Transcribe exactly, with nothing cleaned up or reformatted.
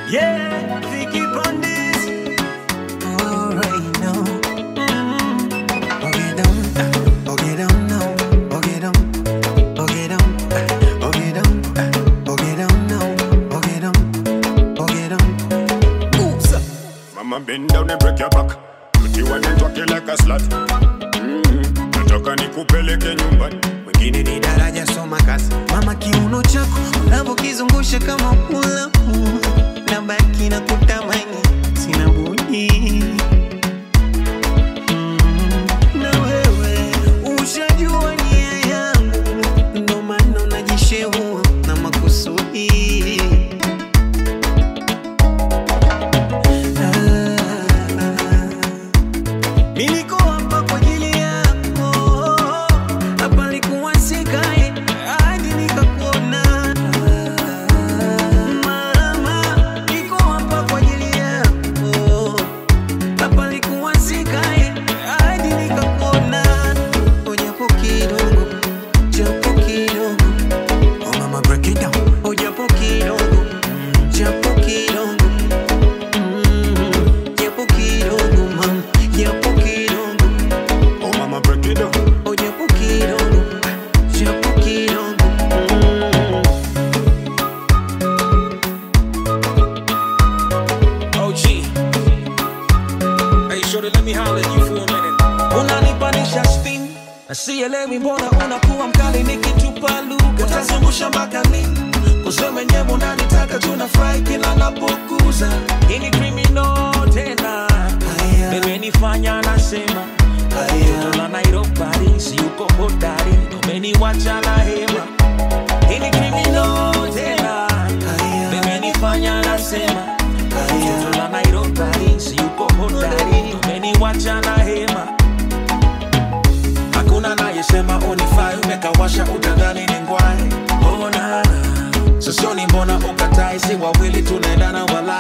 Yeah, Vicky Pondis. Alright now. Mm-hmm. Okay down, okay down now. Okay down, okay down, okay down, okay down now. Okay down, okay down. Oops. Mama bend down and break your back. Pretty one and talk you like a slut. Mm-hmm. Nataka nikupeleke nyumbani. Wengine ni daraja soma kasi. Mama kiuno chako unavokizungusha kama hula. Na baki na kutamani sina budi. Mm, na wewe ushajua nia yangu, ndo maana najishehua na makusudi. Ah, ah. Niliko hapa kwa ajili yako, hapa nilikuwa sikae hadi nikakuona. Sielewi mbona unakuwa mkali nikitupa lugha. Utazungusha mpaka lini? Kusema nyewe unanitaka tunafurahi kila napokuza. Hii ni criminal tena. Bebe nifanya nasema. Toto la Nairobi si uko hodari. Umeniwacha na hema. Hii ni criminal tena. Bebe nifanya nasema. Toto la Nairobi si uko hodari. Umeniwacha na hema. Hakuna nayesema unifai, umekawasha utadhani ni ngwai. Oh na, sosioni mbona ukatai, si wawili tunaendana wala.